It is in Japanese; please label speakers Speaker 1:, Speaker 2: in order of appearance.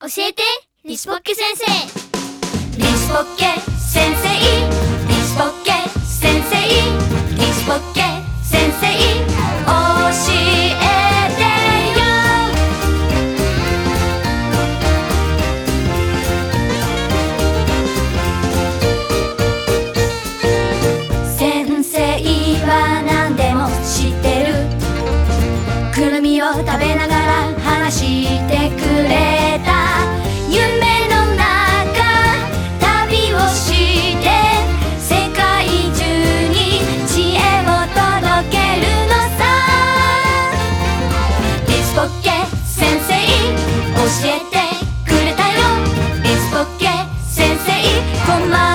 Speaker 1: 教えてリスポッケ先生。
Speaker 2: リスポッケ先生、リスポッケ先生、リスポッケ先生、教えてよ。先生は何でも知ってる。くるみを食べながら話してくれた。夢の中旅をして世界中に知恵を届けるのさ。リスポッケ先生教えてくれたよ。リスポッケ先生、こま